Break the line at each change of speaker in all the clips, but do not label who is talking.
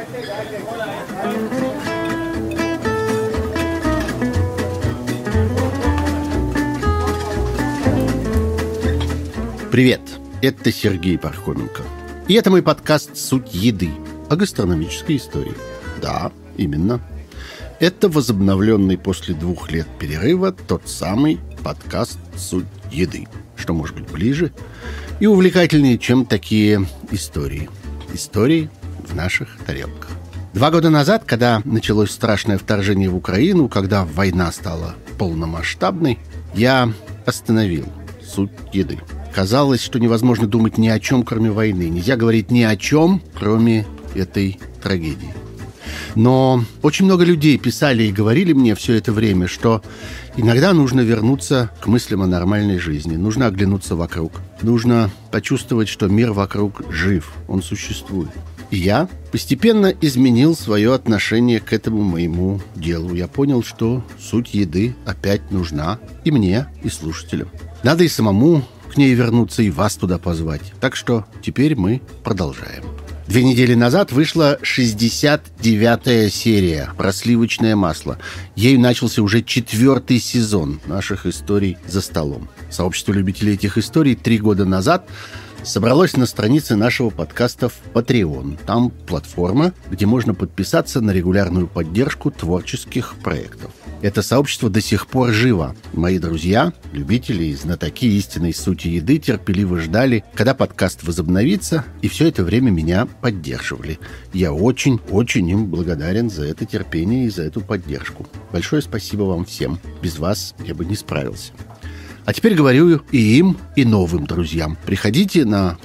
Привет, это Сергей Пархоменко. И это мой подкаст «Суть еды» о гастрономической истории. Да, именно. Это возобновленный после 2 лет перерыва тот самый подкаст «Суть еды», что может быть ближе и увлекательнее, чем такие истории. Истории в наших тарелках. 2 года назад, когда началось страшное вторжение в Украину, когда война стала полномасштабной, я остановил «Суть еды». Казалось, что невозможно думать ни о чем, кроме войны. Нельзя говорить ни о чем, кроме этой трагедии. Но очень много людей писали и говорили мне все это время, что иногда нужно вернуться к мыслям о нормальной жизни. Нужно оглянуться вокруг. Нужно почувствовать, что мир вокруг жив, он существует. И я постепенно изменил свое отношение к этому моему делу. Я понял, что суть еды опять нужна и мне, и слушателям. Надо и самому к ней вернуться, и вас туда позвать. Так что теперь мы продолжаем. 2 недели назад вышла 69-я серия про сливочное масло. Ею начался уже 4-й сезон наших историй за столом. Сообщество любителей этих историй 3 года назад собралось на странице нашего подкаста в Patreon. Там платформа, где можно подписаться на регулярную поддержку творческих проектов. Это сообщество до сих пор живо. Мои друзья, любители и знатоки истинной сути еды терпеливо ждали, когда подкаст возобновится, и все это время меня поддерживали. Я очень им благодарен за это терпение и за эту поддержку. Большое спасибо вам всем. Без вас я бы не справился. А теперь говорю и им, и новым друзьям. Приходите на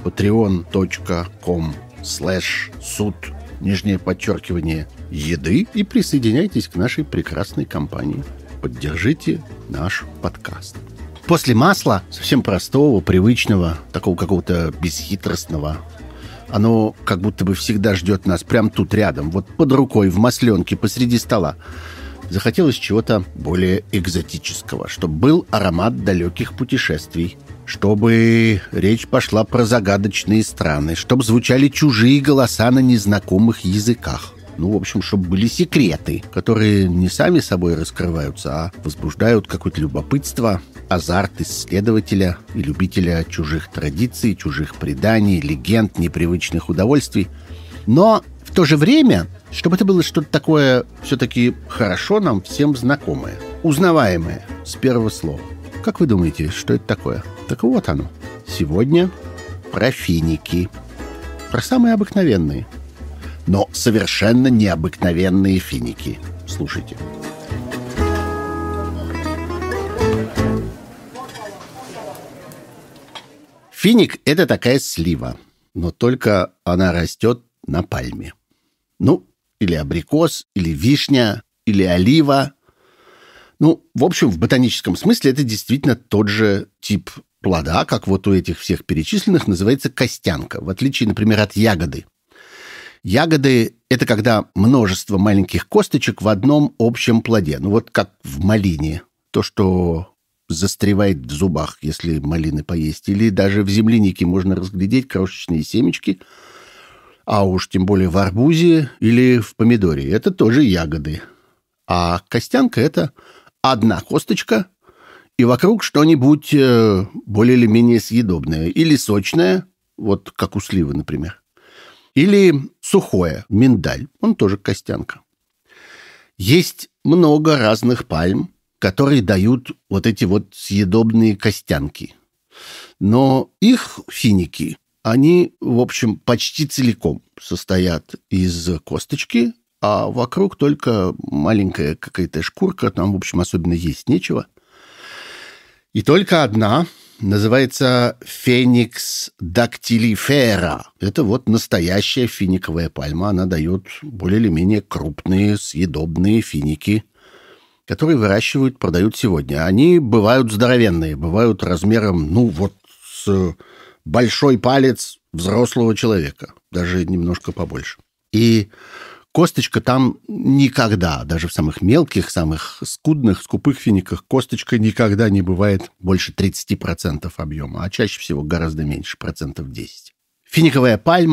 patreon.com/суд_еды и присоединяйтесь к нашей прекрасной компании. Поддержите наш подкаст. После масла, совсем простого, привычного, такого какого-то бесхитростного, оно как будто бы всегда ждет нас прямо тут рядом, вот под рукой, в масленке, посреди стола. Захотелось чего-то более экзотического, чтобы был аромат далеких путешествий, чтобы речь пошла про загадочные страны, чтобы звучали чужие голоса на незнакомых языках. В общем, чтобы были секреты, которые не сами собой раскрываются, а возбуждают какое-то любопытство, азарт исследователя и любителя чужих традиций, чужих преданий, легенд, непривычных удовольствий. Но в то же время, чтобы это было что-то такое все-таки хорошо нам всем знакомое, узнаваемое с первого слова. Как вы думаете, что это такое? Так вот оно. Сегодня про финики. Про самые обыкновенные. Но совершенно необыкновенные финики. Слушайте. Финик – это такая слива, но только она растет на пальме. Или абрикос, или вишня, или олива. В общем, в ботаническом смысле это действительно тот же тип плода, как вот у этих всех перечисленных, называется костянка, в отличие, например, от ягоды. Ягоды – это когда множество маленьких косточек в одном общем плоде. Вот как в малине. То, что застревает в зубах, если малины поесть. Или даже в землянике можно разглядеть крошечные семечки. А уж тем более в арбузе или в помидоре. Это тоже ягоды. А костянка – это одна косточка, и вокруг что-нибудь более или менее съедобное. Или сочное, вот как у сливы, например. Или сухое, миндаль. Он тоже костянка. Есть много разных пальм, которые дают вот эти вот съедобные костянки. Но их финики, они, в общем, почти целиком состоят из косточки, а вокруг только маленькая какая-то шкурка, там, в общем, особенно есть нечего. И только одна называется Phoenix dactylifera. Это вот настоящая финиковая пальма. Она дает более или менее крупные съедобные финики, которые выращивают, продают сегодня. Они бывают здоровенные, бывают размером, с большой палец взрослого человека, даже немножко побольше. И косточка там никогда, даже в самых мелких, самых скудных, скупых финиках, косточка никогда не бывает больше 30% объема, а чаще всего гораздо меньше, 10%. Финиковая пальма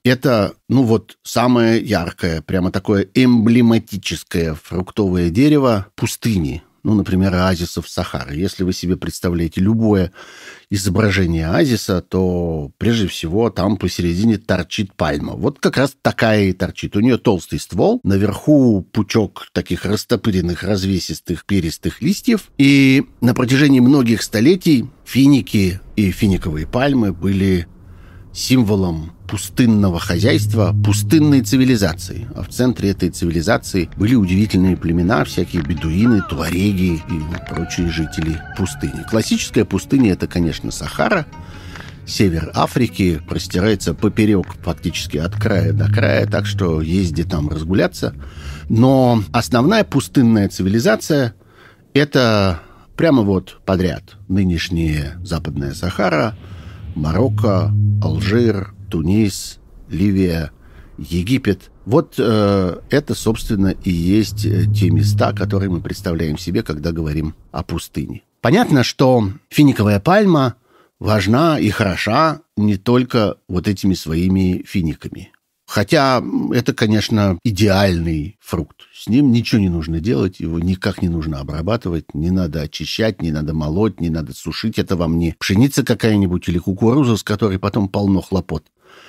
Это, самое яркое, прямо такое эмблематическое фруктовое дерево пустыни. Например, оазисов Сахары. Если вы себе представляете любое изображение оазиса, то прежде всего там посередине торчит пальма. Вот как раз такая и торчит. У нее толстый ствол, наверху пучок таких растопыренных, развесистых, перистых листьев. И на протяжении многих столетий финики и финиковые пальмы были символом пустынного хозяйства, пустынной цивилизации. А в центре этой цивилизации были удивительные племена, всякие бедуины, туареги и прочие жители пустыни. Классическая пустыня – это, конечно, Сахара. Север Африки простирается поперек, фактически от края до края, так что езди там разгуляться. Но основная пустынная цивилизация – это прямо подряд. Нынешняя Западная Сахара, Марокко, Алжир, Тунис, Ливия, Египет. Это, собственно, и есть те места, которые мы представляем себе, когда говорим о пустыне. Понятно, что финиковая пальма важна и хороша не только этими своими финиками. Хотя это, конечно, идеальный фрукт. С ним ничего не нужно делать, его никак не нужно обрабатывать, не надо очищать, не надо молоть, не надо сушить. Это вам не пшеница какая-нибудь или кукуруза, с которой потом полно хлопот.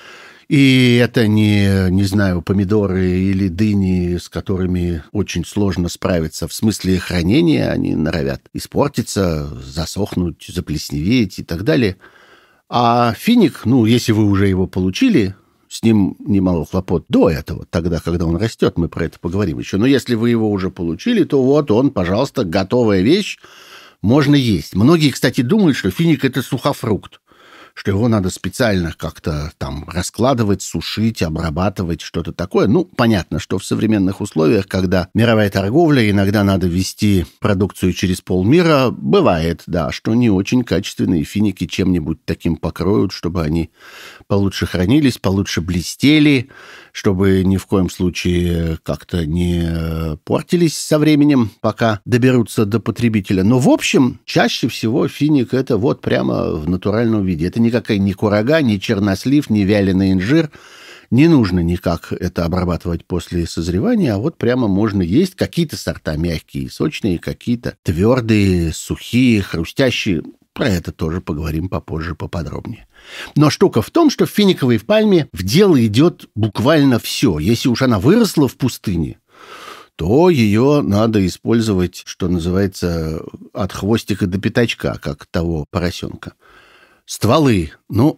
И это не знаю, помидоры или дыни, с которыми очень сложно справиться. В смысле хранения они норовят испортиться, засохнуть, заплесневеть и так далее. А финик, если вы уже его получили, с ним немало хлопот до этого, тогда, когда он растет, мы про это поговорим еще. Но если вы его уже получили, то он, пожалуйста, готовая вещь, можно есть. Многие, кстати, думают, что финик – это сухофрукт, что его надо специально как-то там раскладывать, сушить, обрабатывать, что-то такое. Понятно, что в современных условиях, когда мировая торговля, иногда надо везти продукцию через полмира, бывает, да, что не очень качественные финики чем-нибудь таким покроют, чтобы они получше хранились, получше блестели, чтобы ни в коем случае как-то не портились со временем, пока доберутся до потребителя. Но, в общем, чаще всего финик – это прямо в натуральном виде. Это никакая ни курага, ни чернослив, ни вяленый инжир. Не нужно никак это обрабатывать после созревания, а прямо можно есть. Какие-то сорта мягкие, сочные, какие-то твердые, сухие, хрустящие. Про это тоже поговорим попозже поподробнее. Но штука в том, что в финиковой пальме в дело идет буквально все. Если уж она выросла в пустыне, то ее надо использовать, что называется, от хвостика до пятачка, как того поросенка. Стволы.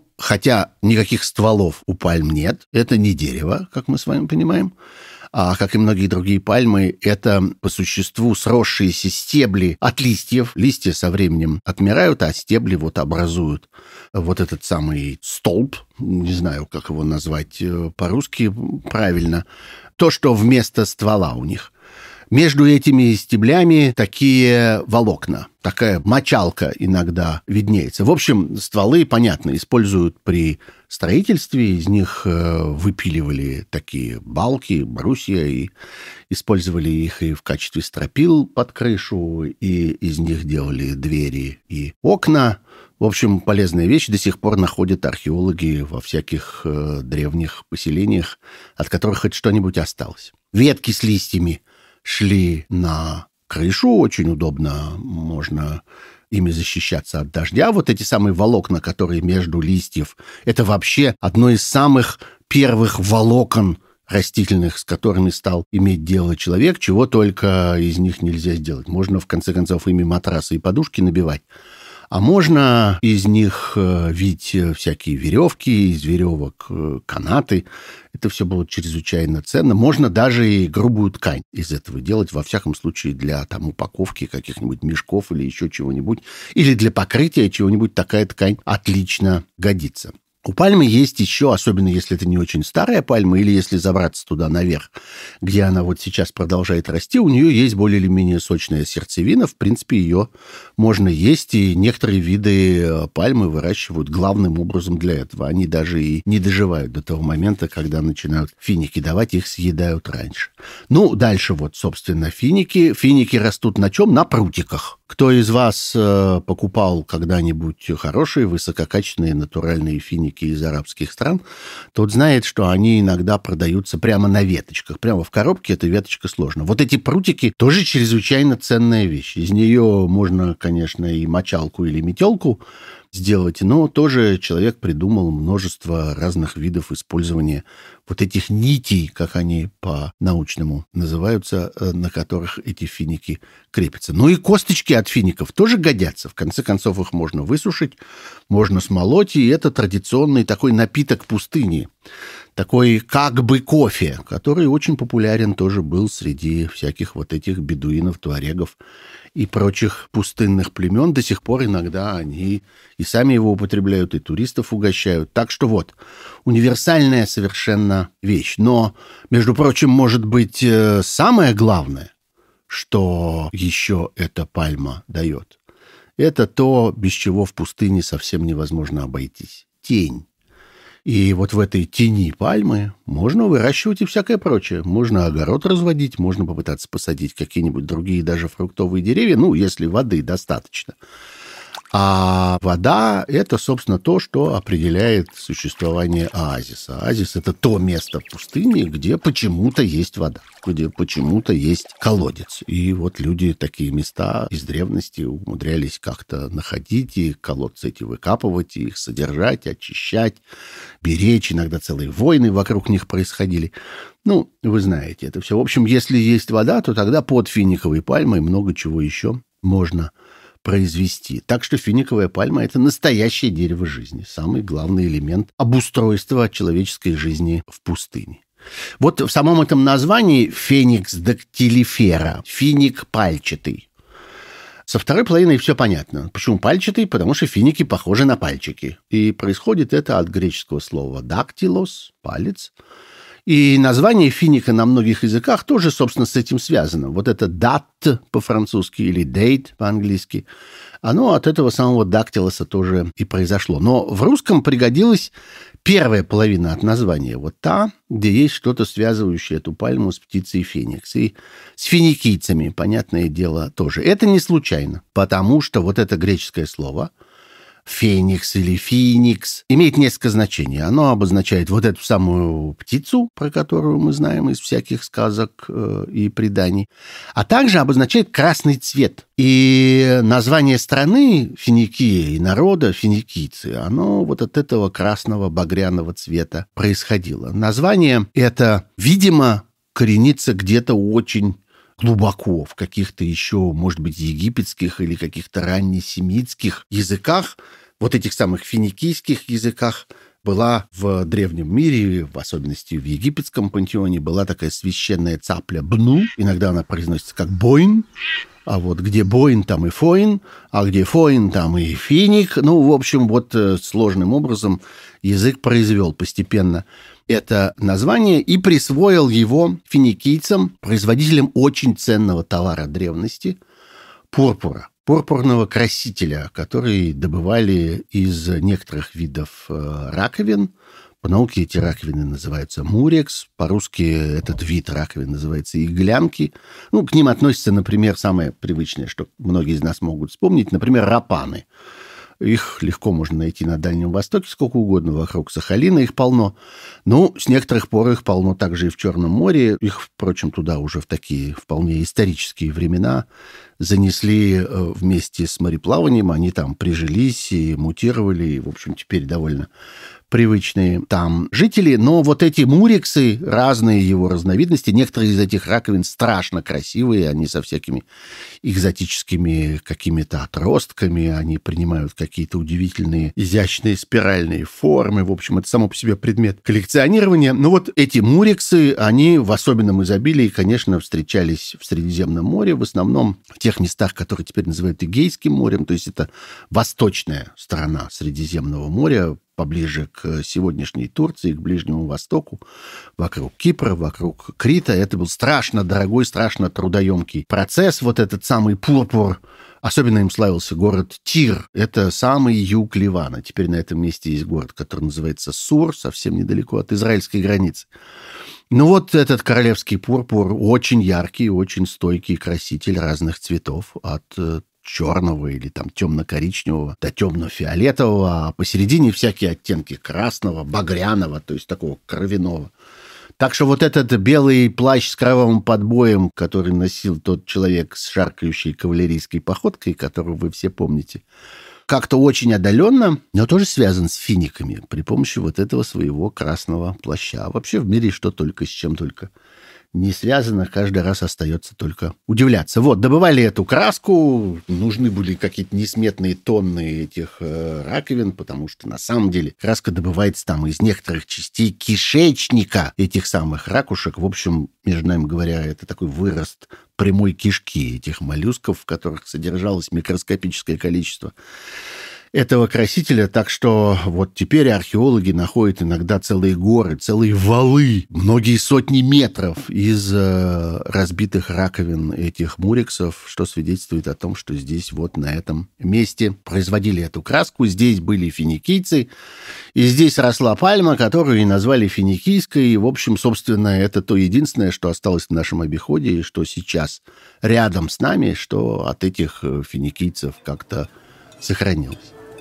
Хотя никаких стволов у пальм нет. Это не дерево, как мы с вами понимаем. А, как и многие другие пальмы, это по существу сросшиеся стебли от листьев. Листья со временем отмирают, а стебли образуют этот самый столб. Не знаю, как его назвать по-русски правильно. То, что вместо ствола у них. Между этими стеблями такие волокна, такая мочалка иногда виднеется. В общем, стволы, понятно, используют при строительстве. Из них выпиливали такие балки, брусья, и использовали их и в качестве стропил под крышу, и из них делали двери и окна. В общем, полезная вещь. До сих пор находят археологи во всяких древних поселениях, от которых хоть что-нибудь осталось. Ветки с листьями шли на крышу, очень удобно, можно ими защищаться от дождя. Эти самые волокна, которые между листьев, это вообще одно из самых первых волокон растительных, с которыми стал иметь дело человек, чего только из них нельзя сделать. Можно, в конце концов, ими матрасы и подушки набивать. А можно из них вить всякие веревки, из веревок канаты. Это все было чрезвычайно ценно. Можно даже и грубую ткань из этого делать, во всяком случае, для упаковки каких-нибудь мешков или еще чего-нибудь. Или для покрытия чего-нибудь такая ткань отлично годится. У пальмы есть еще, особенно если это не очень старая пальма, или если забраться туда наверх, где она сейчас продолжает расти, у нее есть более или менее сочная сердцевина. В принципе, ее можно есть, и некоторые виды пальмы выращивают главным образом для этого. Они даже и не доживают до того момента, когда начинают финики давать, их съедают раньше. Дальше собственно, финики. Финики растут на чем? На прутиках. Кто из вас покупал когда-нибудь хорошие, высококачественные, натуральные финики из арабских стран, тот знает, что они иногда продаются прямо на веточках. Прямо в коробке эта веточка сложна. Вот эти прутики тоже чрезвычайно ценная вещь. Из нее можно, конечно, и мочалку или метелку сделать, но тоже человек придумал множество разных видов использования вот этих нитей, как они по-научному называются, на которых эти финики крепятся. Ну и косточки от фиников тоже годятся. В конце концов, их можно высушить, можно смолоть, и это традиционный такой напиток пустыни. Такой как бы кофе, который очень популярен тоже был среди всяких вот этих бедуинов, туарегов и прочих пустынных племен. До сих пор иногда они и сами его употребляют, и туристов угощают. Так что вот, универсальная совершенно вещь. Но, между прочим, может быть, самое главное, что еще эта пальма дает, это то, без чего в пустыне совсем невозможно обойтись. Тень. И вот в этой тени пальмы можно выращивать и всякое прочее. Можно огород разводить, можно попытаться посадить какие-нибудь другие даже фруктовые деревья, ну, если воды достаточно. А вода – это, собственно, то, что определяет существование оазиса. Оазис – это то место в пустыне, где почему-то есть вода, где почему-то есть колодец. И вот люди такие места из древности умудрялись как-то находить, и колодцы эти выкапывать, и их содержать, очищать, беречь. Иногда целые войны вокруг них происходили. Ну, вы знаете это все. В общем, если есть вода, то тогда под финиковой пальмой много чего еще можно произвести. Так что финиковая пальма – это настоящее дерево жизни, самый главный элемент обустройства человеческой жизни в пустыне. Вот в самом этом названии «феникс дактилифера» – финик пальчатый. Со второй половиной все понятно. Почему пальчатый? Потому что финики похожи на пальчики. И происходит это от греческого слова «дактилос» – палец. И название финика на многих языках тоже, собственно, с этим связано. Вот это «дат» по-французски или «дейт» по-английски, оно от этого самого дактилоса тоже и произошло. Но в русском пригодилась первая половина от названия, вот та, где есть что-то, связывающее эту пальму с птицей феникс. И с финикийцами, понятное дело, тоже. Это не случайно, потому что вот это греческое слово «феникс» или «финикс» имеет несколько значений. Оно обозначает вот эту самую птицу, про которую мы знаем из всяких сказок и преданий, а также обозначает красный цвет. И название страны Финикия и народа финикийцы, оно вот от этого красного багряного цвета происходило. Название это, видимо, коренится где-то очень глубоко в каких-то еще, может быть, египетских или каких-то раннесемитских языках, вот этих самых финикийских языках, была в древнем мире, в особенности в египетском пантеоне, была такая священная цапля Бну. Иногда она произносится как Бойн. А вот где Бойн, там и Фоин, а где Фоин, там и Финик. Ну, в общем, вот сложным образом язык произвел постепенно это название и присвоил его финикийцам, производителям очень ценного товара древности – пурпура. Пурпурного красителя, который добывали из некоторых видов раковин. По науке эти раковины называются мурекс, по-русски этот вид раковин называется иглянки. Ну, к ним относятся, например, самое привычное, что многие из нас могут вспомнить, например, рапаны. Их легко можно найти на Дальнем Востоке, сколько угодно, вокруг Сахалина их полно. Ну, с некоторых пор их полно также и в Черном море. Их, впрочем, туда уже в такие вполне исторические времена занесли вместе с мореплаванием. Они там прижились и мутировали, и, в общем, теперь довольно привычные там жители. Но вот эти мурексы, разные его разновидности, некоторые из этих раковин страшно красивые, они со всякими экзотическими какими-то отростками, они принимают какие-то удивительные изящные спиральные формы. В общем, это само по себе предмет коллекционирования. Но вот эти мурексы, они в особенном изобилии, конечно, встречались в Средиземном море, в основном в тех местах, которые теперь называют Эгейским морем, то есть это восточная сторона Средиземного моря, поближе к сегодняшней Турции, к Ближнему Востоку, вокруг Кипра, вокруг Крита. Это был страшно дорогой, страшно трудоемкий процесс. Вот этот самый пурпур. Особенно им славился город Тир. Это самый юг Ливана. Теперь на этом месте есть город, который называется Сур, совсем недалеко от израильской границы. Ну вот этот королевский пурпур очень яркий, очень стойкий краситель разных цветов, от черного или там темно-коричневого до темно-фиолетового, а посередине всякие оттенки красного, багряного, то есть такого кровяного. Так что вот этот белый плащ с кровавым подбоем, который носил тот человек с шаркающей кавалерийской походкой, которую вы все помните, как-то очень отдаленно, но тоже связан с финиками при помощи вот этого своего красного плаща. А вообще в мире что только, с чем только не связано, каждый раз остается только удивляться. Вот, добывали эту краску, нужны были какие-то несметные тонны этих раковин, потому что на самом деле краска добывается там из некоторых частей кишечника этих самых ракушек. В общем, между нами говоря, это такой вырост прямой кишки этих моллюсков, в которых содержалось микроскопическое количество этого красителя, так что вот теперь археологи находят иногда целые горы, целые валы, многие сотни метров из разбитых раковин этих мурексов, что свидетельствует о том, что здесь вот на этом месте производили эту краску, здесь были финикийцы, и здесь росла пальма, которую и назвали финикийской, и, в общем, собственно, это то единственное, что осталось в нашем обиходе, и что сейчас рядом с нами, что от этих финикийцев как-то сохранилось.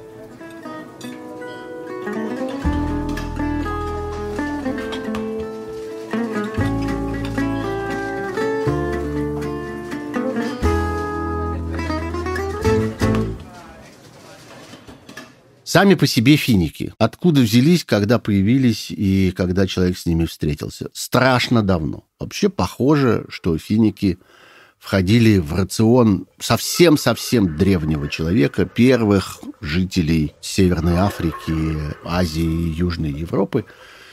Сами по себе финики. Откуда взялись, когда появились и когда человек с ними встретился? Страшно давно. Вообще похоже, что финики входили в рацион совсем-совсем древнего человека, первых жителей Северной Африки, Азии и Южной Европы.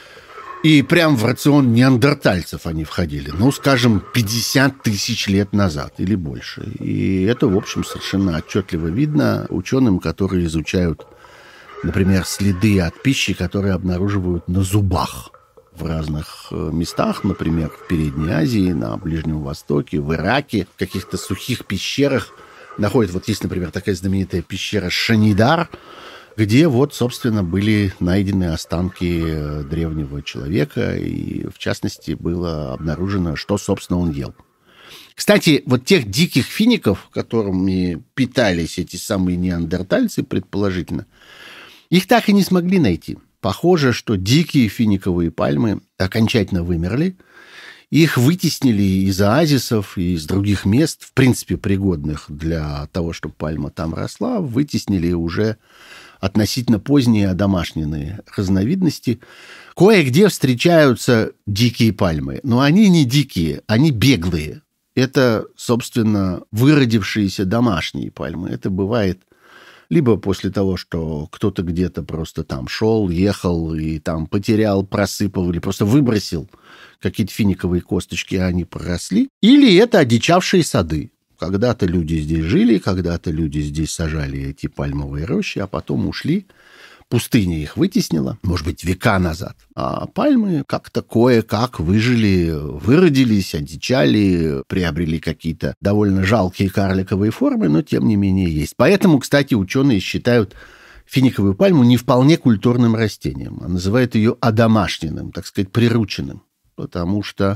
И прям в рацион неандертальцев они входили, ну, скажем, 50 тысяч лет назад или больше. И это, в общем, совершенно отчетливо видно ученым, которые изучают, например, следы от пищи, которые обнаруживают на зубах в разных местах, например, в Передней Азии, на Ближнем Востоке, в Ираке, в каких-то сухих пещерах находят. Вот есть, например, такая знаменитая пещера Шанидар, где вот, собственно, были найдены останки древнего человека, и, в частности, было обнаружено, что, собственно, он ел. Кстати, вот тех диких фиников, которыми питались эти самые неандертальцы, предположительно, их так и не смогли найти. Похоже, что дикие финиковые пальмы окончательно вымерли. Их вытеснили из оазисов и из других мест, в принципе, пригодных для того, чтобы пальма там росла, вытеснили уже относительно поздние одомашненные разновидности. Кое-где встречаются дикие пальмы, но они не дикие, они беглые. Это, собственно, выродившиеся домашние пальмы. Это бывает либо после того, что кто-то где-то просто там шел, ехал и там потерял, просыпал или просто выбросил какие-то финиковые косточки, а они проросли. Или это одичавшие сады. Когда-то люди здесь жили, когда-то люди здесь сажали эти пальмовые рощи, а потом ушли. Пустыня их вытеснила, может быть, века назад. А пальмы как-то кое-как выжили, выродились, одичали, приобрели какие-то довольно жалкие карликовые формы, но тем не менее есть. Поэтому, кстати, ученые считают финиковую пальму не вполне культурным растением, а называют ее одомашненным, так сказать, прирученным. Потому что,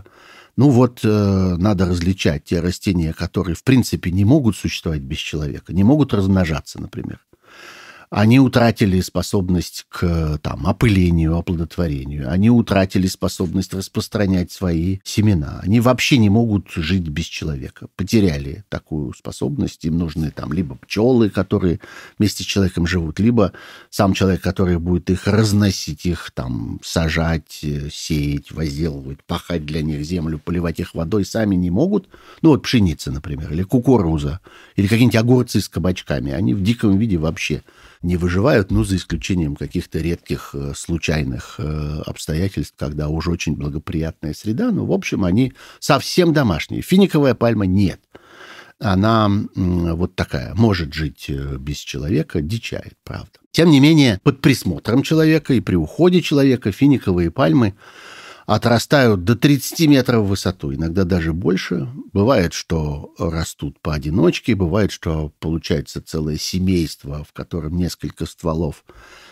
надо различать те растения, которые, в принципе, не могут существовать без человека, не могут размножаться, например. Они утратили способность к опылению, оплодотворению. Они утратили способность распространять свои семена. Они вообще не могут жить без человека. Потеряли такую способность. Им нужны либо пчелы, которые вместе с человеком живут, либо сам человек, который будет их разносить, их сажать, сеять, возделывать, пахать для них землю, поливать их водой. Сами не могут. Пшеница, например, или кукуруза, или какие-нибудь огурцы с кабачками. Они в диком виде вообще не выживают, за исключением каких-то редких случайных обстоятельств, когда уже очень благоприятная среда. В общем, они совсем домашние. Финиковая пальма нет. Она вот такая, может жить без человека, дичает, правда. Тем не менее, под присмотром человека и при уходе человека финиковые пальмы отрастают до 30 метров в высоту, иногда даже больше. Бывает, что растут поодиночке, бывает, что получается целое семейство, в котором несколько стволов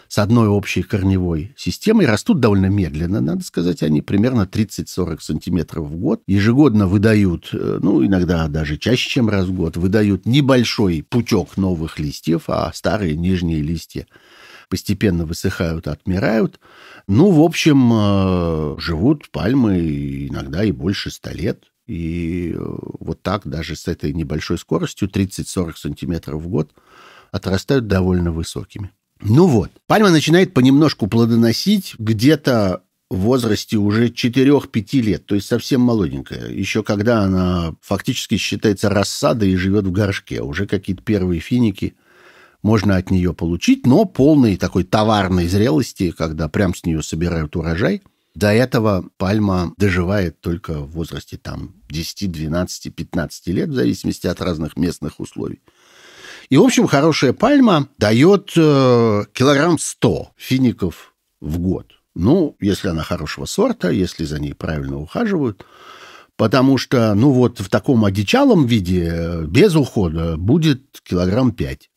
с одной общей корневой системой. Растут довольно медленно, надо сказать, они примерно 30-40 сантиметров в год. Ежегодно выдают, иногда даже чаще, чем раз в год, выдают небольшой пучок новых листьев, а старые нижние листья постепенно высыхают, отмирают. В общем, живут пальмы иногда и больше 100 лет. И вот так, даже с этой небольшой скоростью, 30-40 сантиметров в год, отрастают довольно высокими. Пальма начинает понемножку плодоносить где-то в возрасте уже 4-5 лет, то есть совсем молоденькая. Еще когда она фактически считается рассадой и живет в горшке. Уже какие-то первые финики можно от нее получить, но полной такой товарной зрелости, когда прям с нее собирают урожай. До этого пальма доживает только в возрасте 10, 12, 15 лет, в зависимости от разных местных условий. И, в общем, хорошая пальма дает килограмм 100 фиников в год. Если она хорошего сорта, если за ней правильно ухаживают. Потому что, в таком одичалом виде, без ухода, будет килограмм 5.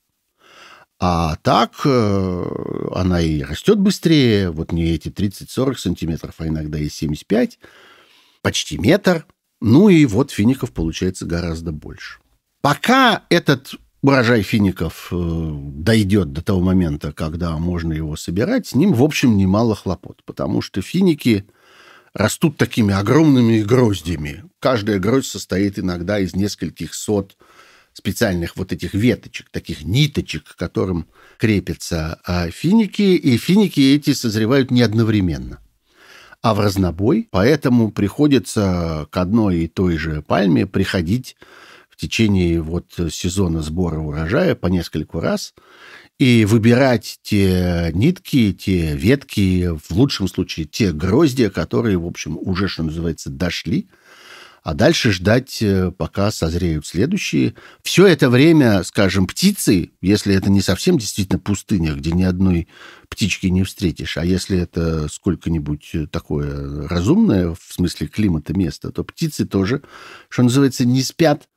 А так она и растет быстрее, не эти 30-40 сантиметров, а иногда и 75, почти метр. И фиников получается гораздо больше. Пока этот урожай фиников дойдет до того момента, когда можно его собирать, с ним, в общем, немало хлопот, потому что финики растут такими огромными гроздями. Каждая гроздь состоит иногда из нескольких сот специальных этих веточек, таких ниточек, к которым крепятся финики, и финики эти созревают не одновременно, а в разнобой, поэтому приходится к одной и той же пальме приходить в течение сезона сбора урожая по нескольку раз и выбирать те нитки, те ветки, в лучшем случае те гроздья, которые, в общем, уже, что называется, дошли, а дальше ждать, пока созреют следующие. Все это время, скажем, птицы, если это не совсем действительно пустыня, где ни одной птички не встретишь, а если это сколько-нибудь такое разумное, в смысле климата, место, то птицы тоже, что называется, не спят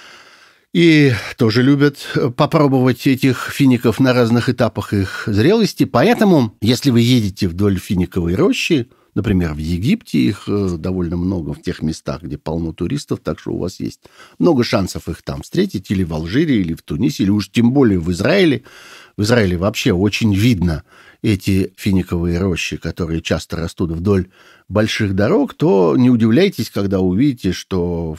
и тоже любят попробовать этих фиников на разных этапах их зрелости. Поэтому, если вы едете вдоль финиковой рощи, например, в Египте их довольно много в тех местах, где полно туристов, так что у вас есть много шансов их там встретить, или в Алжире, или в Тунисе, или уж тем более в Израиле. В Израиле вообще очень видно эти финиковые рощи, которые часто растут вдоль больших дорог, то не удивляйтесь, когда увидите, что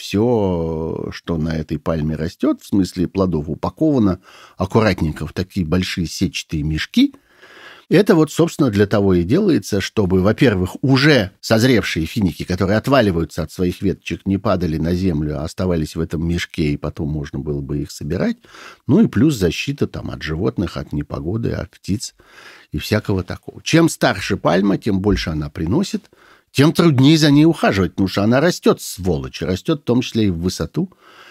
все, что на этой пальме растет, в смысле плодов, упаковано аккуратненько в такие большие сетчатые мешки. Это собственно, для того и делается, чтобы, во-первых, уже созревшие финики, которые отваливаются от своих веточек, не падали на землю, а оставались в этом мешке, и потом можно было бы их собирать. И плюс защита от животных, от непогоды, от птиц и всякого такого. Чем старше пальма, тем больше она приносит, тем труднее за ней ухаживать, потому что она растет, сволочь, растет в том числе и в высоту.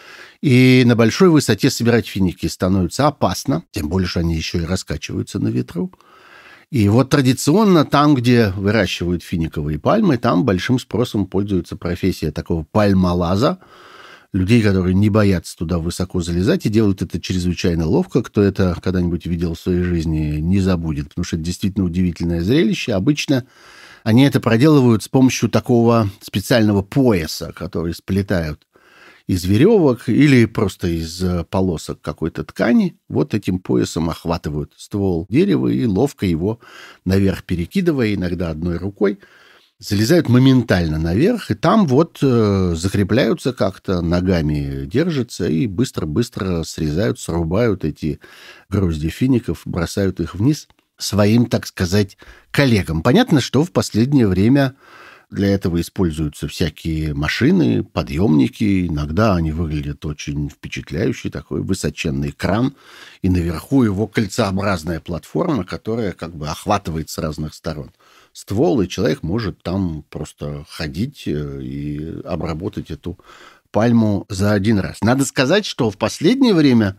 И на большой высоте собирать финики становится опасно, тем более, что они еще и раскачиваются на ветру. И традиционно там, где выращивают финиковые пальмы, там большим спросом пользуется профессия такого пальмолаза, людей, которые не боятся туда высоко залезать и делают это чрезвычайно ловко. Кто это когда-нибудь видел в своей жизни, не забудет, потому что это действительно удивительное зрелище. Обычно они это проделывают с помощью такого специального пояса, который сплетают из веревок или просто из полосок какой-то ткани. Этим поясом охватывают ствол дерева и ловко его наверх перекидывая, иногда одной рукой, залезают моментально наверх, и там закрепляются как-то, ногами держатся и быстро-быстро срезают, срубают эти грозди фиников, бросают их вниз своим, так сказать, коллегам. Понятно, что в последнее время для этого используются всякие машины, подъемники. Иногда они выглядят очень впечатляюще. Такой высоченный кран. И наверху его кольцеобразная платформа, которая охватывает с разных сторон ствол. И человек может там просто ходить и обработать эту пальму за один раз. Надо сказать, что в последнее время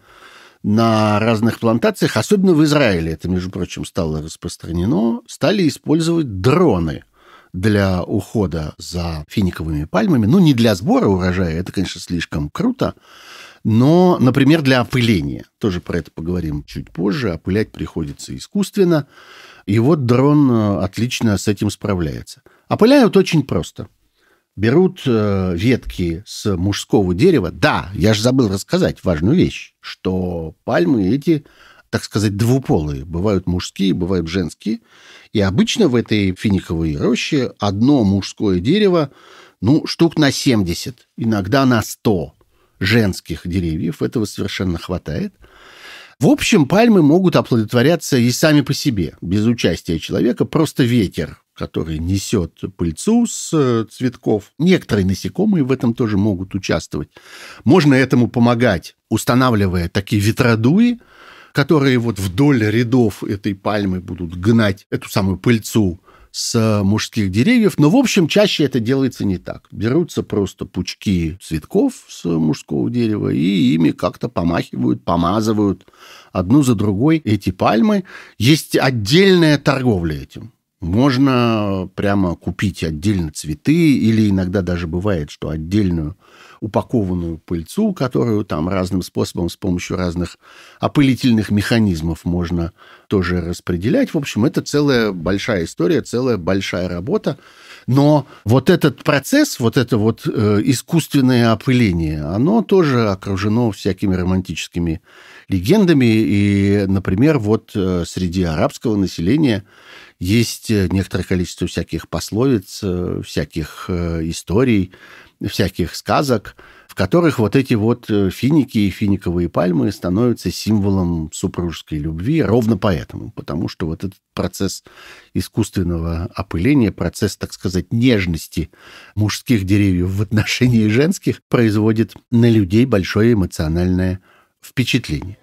на разных плантациях, особенно в Израиле, это, между прочим, стало распространено, стали использовать дроны для ухода за финиковыми пальмами. Не для сбора урожая, это, конечно, слишком круто, Но, например, для опыления, тоже про это поговорим чуть позже, опылять приходится искусственно, и вот дрон отлично с этим справляется. Опыляют очень просто. Берут ветки с мужского дерева. Да, я же забыл рассказать важную вещь, что пальмы эти, так сказать, двуполые. Бывают мужские, бывают женские. И обычно в этой финиковой роще одно мужское дерево, штук на 70, иногда на 100 женских деревьев. Этого совершенно хватает. В общем, пальмы могут оплодотворяться и сами по себе, без участия человека. Просто ветер, который несет пыльцу с цветков. Некоторые насекомые в этом тоже могут участвовать. Можно этому помогать, устанавливая такие ветродуи, которые вот вдоль рядов этой пальмы будут гнать эту самую пыльцу с мужских деревьев. Но, в общем, чаще это делается не так. Берутся просто пучки цветков с мужского дерева и ими как-то помахивают, помазывают одну за другой эти пальмы. Есть отдельная торговля этим. Можно прямо купить отдельно цветы, или иногда даже бывает, что отдельную упакованную пыльцу, которую там разным способом с помощью разных опылительных механизмов можно тоже распределять. В общем, это целая большая история, целая большая работа. Но вот этот процесс, вот это вот искусственное опыление, оно тоже окружено всякими романтическими легендами. И, например, вот среди арабского населения есть некоторое количество всяких пословиц, всяких историй, всяких сказок, в которых вот эти вот финики и финиковые пальмы становятся символом супружеской любви ровно поэтому. Потому что вот этот процесс искусственного опыления, процесс, так сказать, нежности мужских деревьев в отношении женских производит на людей большое эмоциональное впечатление.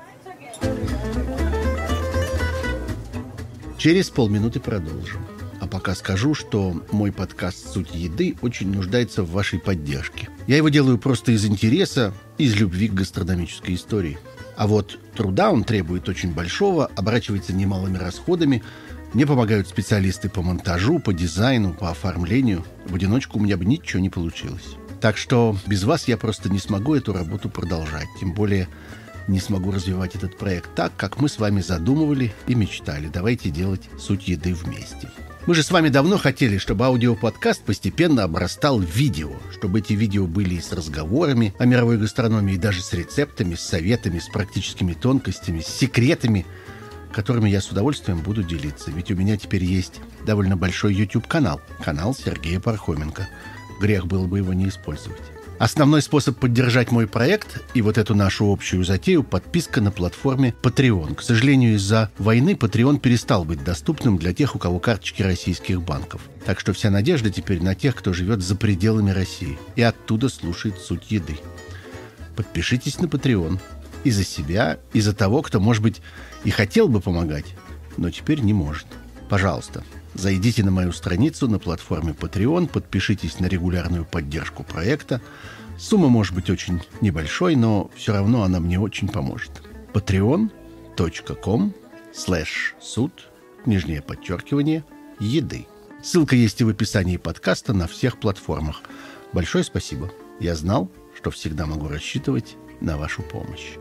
Через полминуты продолжим. А пока скажу, что мой подкаст «Суть еды» очень нуждается в вашей поддержке. Я его делаю просто из интереса, из любви к гастрономической истории. А вот труда он требует очень большого, оборачивается немалыми расходами. Мне помогают специалисты по монтажу, по дизайну, по оформлению. В одиночку у меня бы ничего не получилось. Так что без вас я просто не смогу эту работу продолжать. Тем более не смогу развивать этот проект так, как мы с вами задумывали и мечтали. Давайте делать «Суть еды» вместе. Мы же с вами давно хотели, чтобы аудиоподкаст постепенно обрастал видео, чтобы эти видео были и с разговорами о мировой гастрономии, и даже с рецептами, с советами, с практическими тонкостями, с секретами, которыми я с удовольствием буду делиться. Ведь у меня теперь есть довольно большой YouTube-канал, канал Сергея Пархоменко. Грех было бы его не использовать. Основной способ поддержать мой проект и вот эту нашу общую затею – подписка на платформе Patreon. К сожалению, из-за войны Patreon перестал быть доступным для тех, у кого карточки российских банков. Так что вся надежда теперь на тех, кто живет за пределами России и оттуда слушает «Суть еды». Подпишитесь на Patreon. И за себя, и за того, кто, может быть, и хотел бы помогать, но теперь не может. Пожалуйста, зайдите на мою страницу на платформе Patreon, подпишитесь на регулярную поддержку проекта. Сумма может быть очень небольшой, но все равно она мне очень поможет. patreon.com/суд_еды. Ссылка есть и в описании подкаста на всех платформах. Большое спасибо. Я знал, что всегда могу рассчитывать на вашу помощь.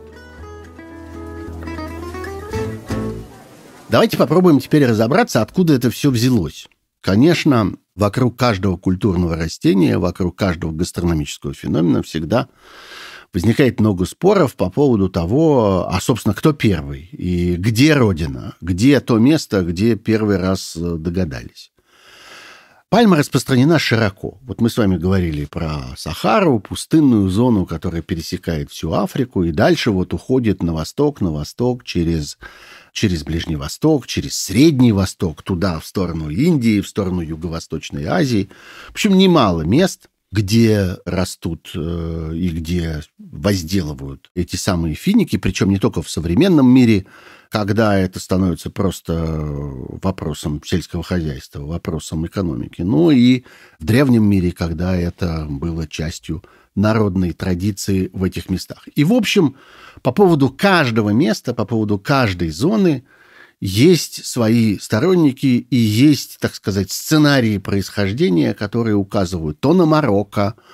Давайте попробуем теперь разобраться, откуда это все взялось. Конечно, вокруг каждого культурного растения, вокруг каждого гастрономического феномена всегда возникает много споров по поводу того, собственно, кто первый и где родина, где то место, где первый раз догадались. Пальма распространена широко. Вот мы с вами говорили про Сахару, пустынную зону, которая пересекает всю Африку, и дальше вот уходит на восток через Ближний Восток, через Средний Восток, туда, в сторону Индии, в сторону Юго-Восточной Азии. В общем, немало мест, где растут и где возделывают эти самые финики, причем не только в современном мире, когда это становится просто вопросом сельского хозяйства, вопросом экономики, но и в древнем мире, когда это было частью народной традиции в этих местах. И, в общем, по поводу каждого места, по поводу каждой зоны есть свои сторонники и есть, так сказать, сценарии происхождения, которые указывают то на Марокко,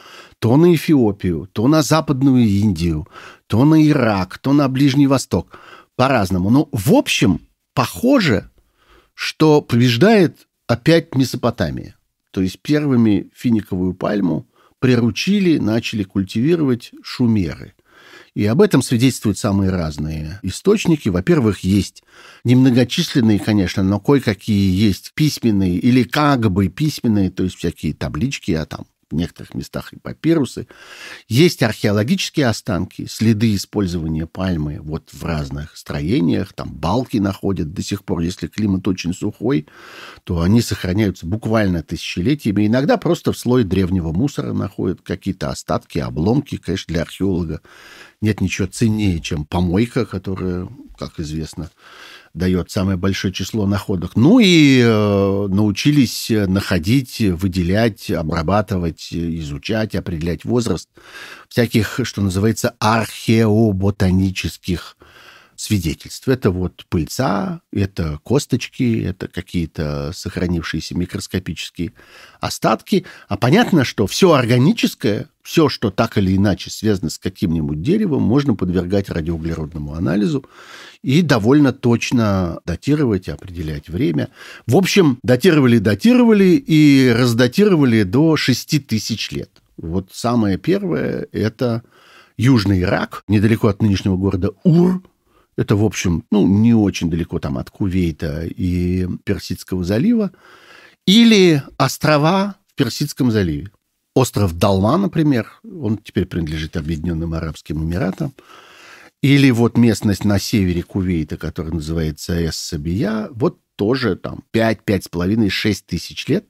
то на Эфиопию, то на Западную Индию, то на Ирак, то на Ближний Восток. По-разному. Но, в общем, похоже, что побеждает опять Месопотамия. То есть первыми финиковую пальму приручили, начали культивировать шумеры. И об этом свидетельствуют самые разные источники. Во-первых, есть немногочисленные, конечно, но кое-какие есть письменные или как бы письменные, то есть всякие таблички, а там в некоторых местах и папирусы. Есть археологические останки, следы использования пальмы вот в разных строениях. Там балки находят до сих пор. Если климат очень сухой, то они сохраняются буквально тысячелетиями. Иногда просто в слое древнего мусора находят какие-то остатки, обломки. Конечно, для археолога нет ничего ценнее, чем помойка, которая, как известно, дает самое большое число находок. Ну и научились находить, выделять, обрабатывать, изучать, определять возраст всяких, что называется, археоботанических свидетельств. Это вот пыльца, это косточки, это какие-то сохранившиеся микроскопические остатки. А понятно, что все органическое, все, что так или иначе связано с каким-нибудь деревом, можно подвергать радиоуглеродному анализу и довольно точно датировать, определять время. В общем, датировали и раздатировали до 6000 лет. Вот самое первое – это Южный Ирак, недалеко от нынешнего города Ур. Это, в общем, не очень далеко там от Кувейта и Персидского залива. Или острова в Персидском заливе. Остров Далма, например, он теперь принадлежит Объединенным Арабским Эмиратам. Или вот местность на севере Кувейта, которая называется Эс-Сабия, вот тоже там 5-5,5-6 тысяч лет.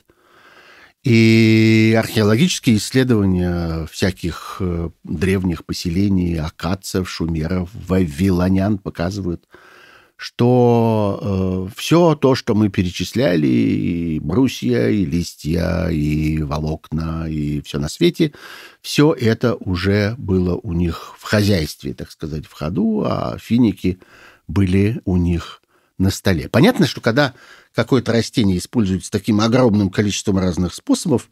И археологические исследования всяких древних поселений аккадцев, шумеров, вавилонян показывают, что все то, что мы перечисляли, и брусья, и листья, и волокна, и все на свете, все это уже было у них в хозяйстве, так сказать, в ходу, а финики были у них на столе. Понятно, что когда какое-то растение используется таким огромным количеством разных способов,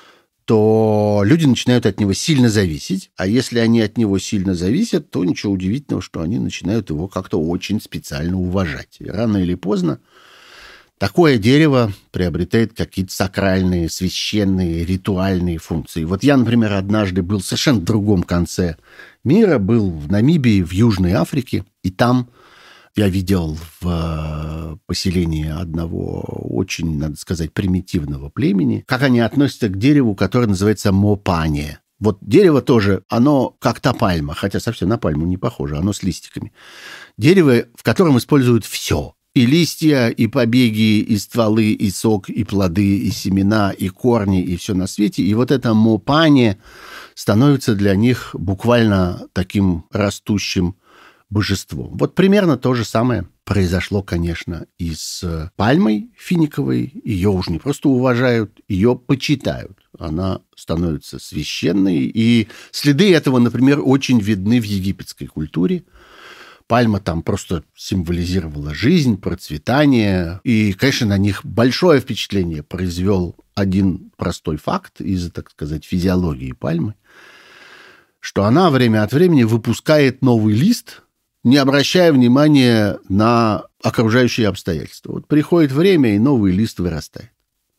то люди начинают от него сильно зависеть. А если они от него сильно зависят, то ничего удивительного, что они начинают его как-то очень специально уважать. И рано или поздно такое дерево приобретает какие-то сакральные, священные, ритуальные функции. Вот я, например, однажды был в совершенно другом конце мира, был в Намибии, в Южной Африке, и там я видел в поселении одного очень, надо сказать, примитивного племени, как они относятся к дереву, которое называется мопане. Вот дерево тоже, оно как та пальма, хотя совсем на пальму не похоже, оно с листиками. Дерево, в котором используют все. И листья, и побеги, и стволы, и сок, и плоды, и семена, и корни, и все на свете. И вот это мопане становится для них буквально таким растущим божеством. Вот примерно то же самое произошло, конечно, и с пальмой финиковой. Ее уж не просто уважают, ее почитают. Она становится священной. И следы этого, например, очень видны в египетской культуре. Пальма там просто символизировала жизнь, процветание. И, конечно, на них большое впечатление произвел один простой факт из, так сказать, физиологии пальмы, что она время от времени выпускает новый лист, не обращая внимания на окружающие обстоятельства. Вот приходит время, и новый лист вырастает.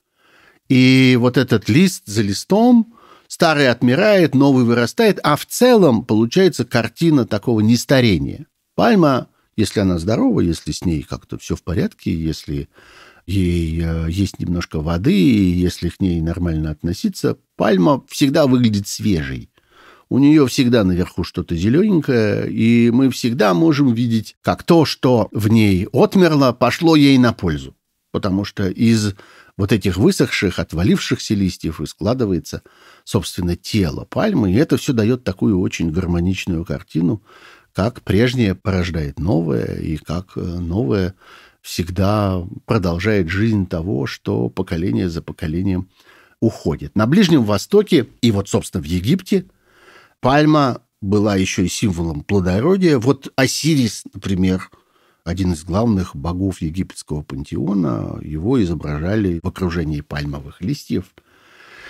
И вот этот лист за листом, старый отмирает, новый вырастает, а в целом получается картина такого нестарения. Пальма, если она здорова, если с ней как-то все в порядке, если ей есть немножко воды, если к ней нормально относиться, пальма всегда выглядит свежей. У нее всегда наверху что-то зелененькое, и мы всегда можем видеть, как то, что в ней отмерло, пошло ей на пользу. Потому что из вот этих высохших, отвалившихся листьев и складывается, собственно, тело пальмы, и это все дает такую очень гармоничную картину, как прежнее порождает новое, и как новое всегда продолжает жизнь того, что поколение за поколением уходит. На Ближнем Востоке и вот, собственно, в Египте пальма была еще и символом плодородия. Вот Осирис, например, один из главных богов египетского пантеона, его изображали в окружении пальмовых листьев.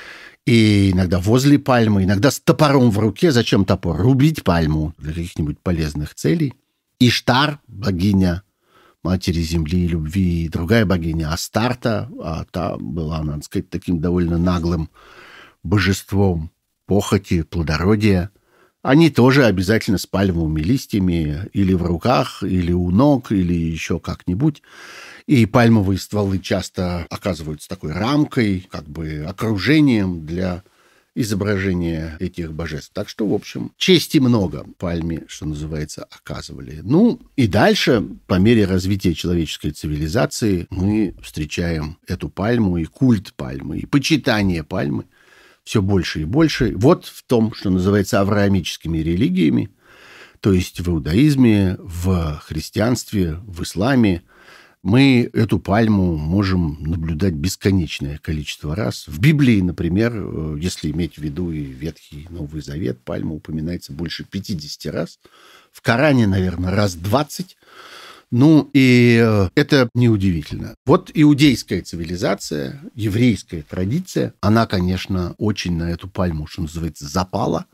И иногда возле пальмы, иногда с топором в руке. Зачем топор? Рубить пальму для каких-нибудь полезных целей. Иштар, богиня матери земли и любви, и другая богиня Астарта, а та была, надо сказать, таким довольно наглым божеством похоти, плодородия. Они тоже обязательно с пальмовыми листьями или в руках, или у ног, или еще как-нибудь. И пальмовые стволы часто оказываются такой рамкой, как бы окружением для изображения этих божеств. Так что, в общем, чести много пальме, что называется, оказывали. Ну, и дальше, по мере развития человеческой цивилизации, мы встречаем эту пальму и культ пальмы, и почитание пальмы все больше и больше. Вот в том, что называется авраамическими религиями, то есть в иудаизме, в христианстве, в исламе, мы эту пальму можем наблюдать бесконечное количество раз. В Библии, например, если иметь в виду и Ветхий, и Новый Завет, пальма упоминается больше 50 раз. В Коране, наверное, раз 20. Ну, и это неудивительно. Вот иудейская цивилизация, еврейская традиция, она, конечно, очень на эту пальму, что называется, запала.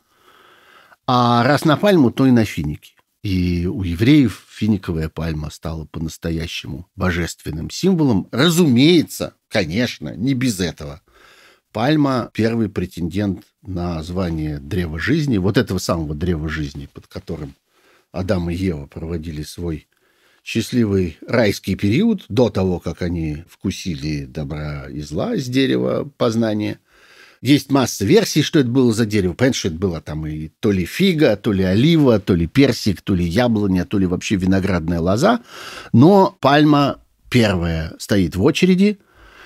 А раз на пальму, то и на финики. И у евреев финиковая пальма стала по-настоящему божественным символом. Разумеется, конечно, не без этого. Пальма – первый претендент на звание древа жизни, вот этого самого древа жизни, под которым Адам и Ева проводили свой счастливый райский период до того, как они вкусили добра и зла с дерева познания. Есть масса версий, что это было за дерево. Понятно, что это было там и то ли фига, то ли олива, то ли персик, то ли яблоня, то ли вообще виноградная лоза. Но пальма первая стоит в очереди,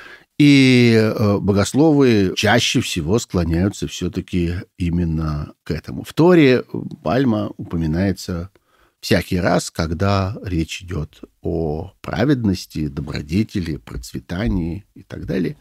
и богословы чаще всего склоняются все-таки именно к этому. В Торе пальма упоминается всякий раз, когда речь идет о праведности, добродетели, процветании и так далее.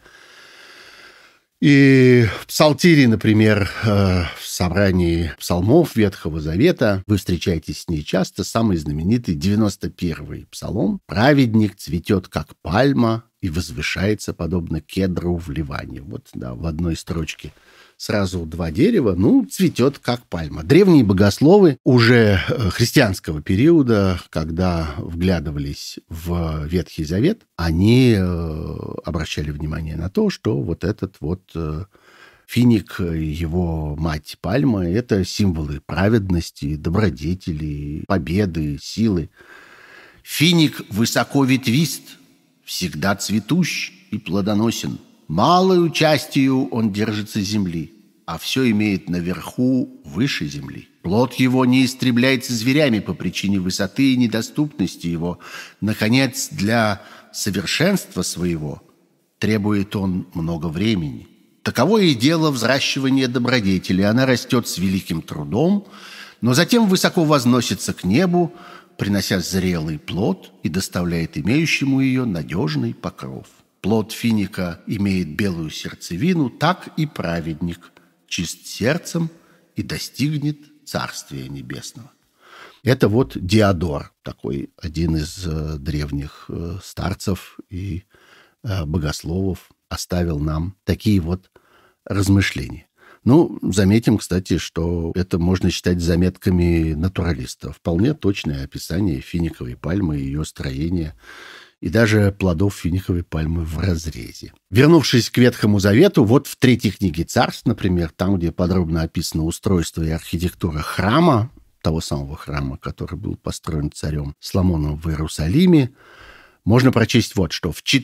И в Псалтире, например, в собрании псалмов Ветхого Завета вы встречаетесь с ней часто. Самый знаменитый 91-й псалом. «Праведник цветет, как пальма, и возвышается, подобно кедру в Ливане». Вот, да, в одной строчке сразу два дерева, ну, цветет, как пальма. Древние богословы уже христианского периода, когда вглядывались в Ветхий Завет, они обращали внимание на то, что вот этот вот финик, его мать пальма, это символы праведности, добродетели, победы, силы. Финик высоко ветвист, всегда цветущ и плодоносен. Малою частью он держится земли, а все имеет наверху выше земли. Плод его не истребляется зверями по причине высоты и недоступности его. Наконец, для совершенства своего требует он много времени. Таково и дело взращивания добродетели. Она растет с великим трудом, но затем высоко возносится к небу, принося зрелый плод и доставляет имеющему ее надежный покров. Плод финика имеет белую сердцевину, так и праведник чист сердцем и достигнет Царствия Небесного. Это вот Диодор, такой один из древних старцев и богословов, оставил нам такие вот размышления. Ну, заметим, кстати, что это можно считать заметками натуралиста. Вполне точное описание финиковой пальмы и ее строения, и даже плодов финиковой пальмы в разрезе. Вернувшись к Ветхому Завету, вот в 3 книге Царств, например, там, где подробно описано устройство и архитектура храма, того самого храма, который был построен царем Соломоном в Иерусалиме, можно прочесть вот что. В